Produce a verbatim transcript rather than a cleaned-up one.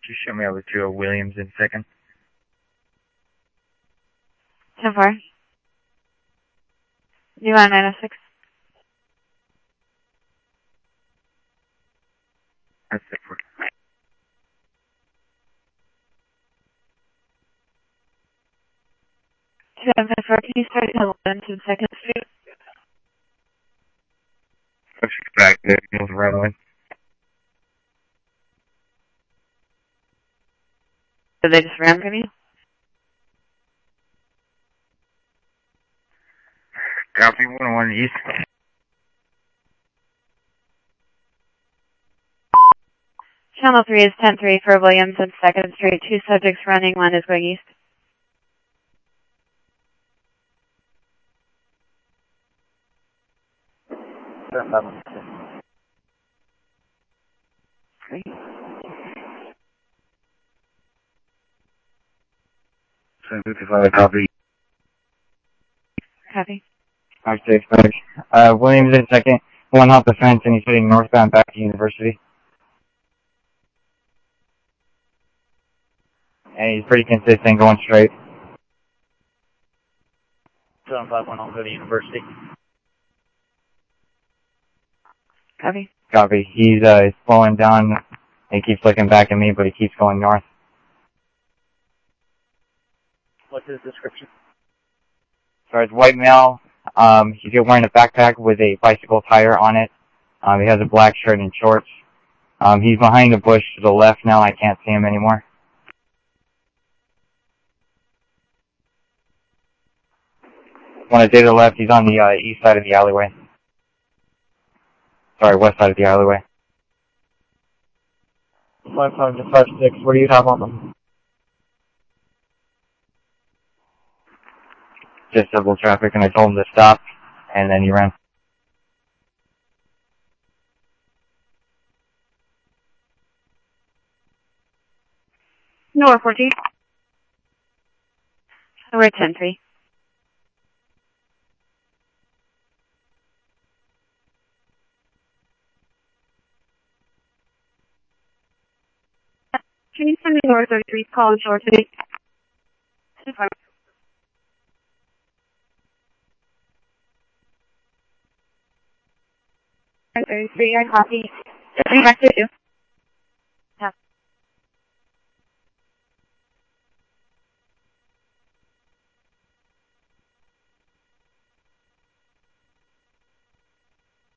Just show me over to a Williams in second. ten four. You want nine oh six? That's it for two seven five four, can you start at eleven to second Street? Let's back there. Move right away. Did they just ram from you? Copy one oh one East. Channel three is ten three for Williams and second Street. Two subjects running, one is going east. Great. seven fifty-five, copy. Copy. five six five. Uh, Williams in second. One off the fence and he's heading northbound back to University. And he's pretty consistent going straight. seven five one, I'll go to University. Copy. Copy. He's uh, slowing down. He keeps looking back at me, but he keeps going north. What's his description? So it's white male. Um, he's wearing a backpack with a bicycle tire on it. Um, he has a black shirt and shorts. Um, he's behind the bush to the left now. I can't see him anymore. When I did to the left, he's on the uh, east side of the alleyway. Sorry, west side of the alleyway. five five to five six, what do you have on them? Just double traffic, and I told him to stop, and then he ran. No, fourteen. We're at ten three. Can you send me North thirty-three call short today? thirty-three, I copy. Back to you.